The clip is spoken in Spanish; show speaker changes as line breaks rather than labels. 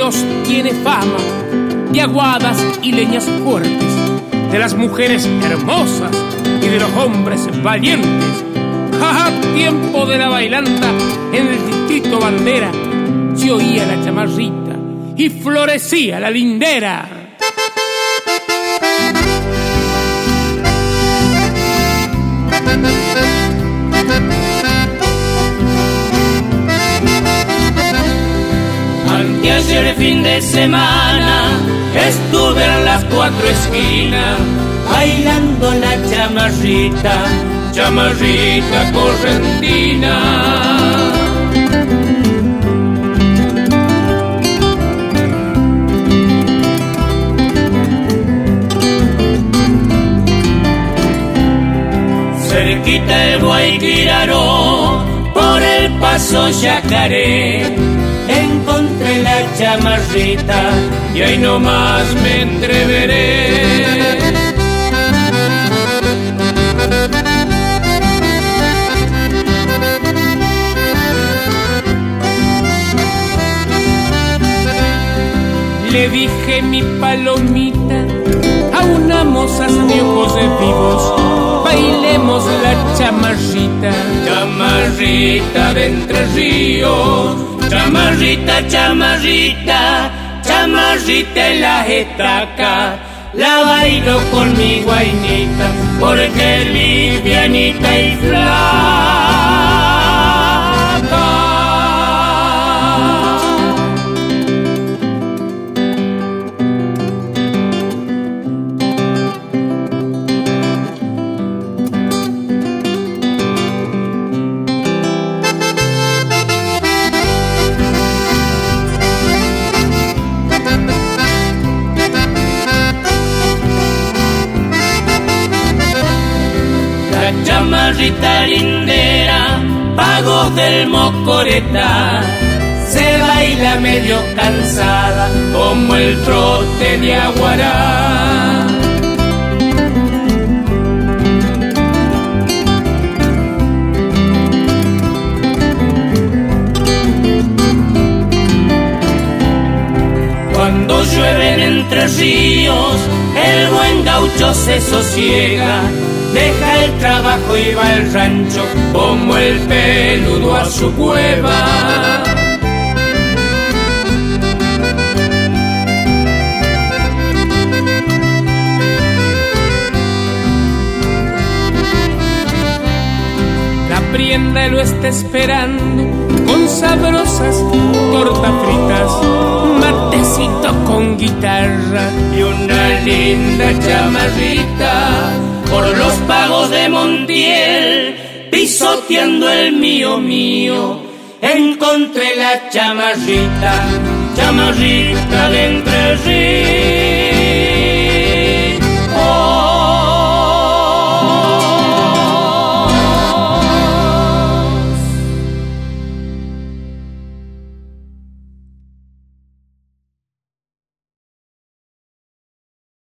Ríos tiene fama de aguadas y leñas fuertes, de las mujeres hermosas y de los hombres valientes. ¡Ja! Tiempo de la bailanta en el distrito Bandera, se oía la chamarrita y florecía la lindera.
Anteayer fin de semana estuve en las 4 esquinas bailando la chamarrita, chamarrita correntina. Cerquita el Guayquiraró, por el paso Yacaré, encontré la chamarrita y ahí nomás me entreveré.
Le dije mi palomita a una moza de ojos vivos, bailemos la chamarrita,
chamarrita de Entre Ríos, chamarrita, chamarrita, chamarrita en la estaca, la bailo con mi guainita, porque es livianita y flaca. Chamarrita lindera, pagos del Mocoreta, se baila medio cansada como el trote de Aguará. Cuando llueven Entre Ríos, el buen gaucho se sosiega, deja el trabajo y va al rancho como el peludo a su cueva.
La prienda lo está esperando con sabrosas tortas fritas, matecito con guitarra
y una linda chamarrita. Por los pagos de Montiel, pisoteando el mío mío, encontré la chamarrita, chamarrita de Entre Ríos.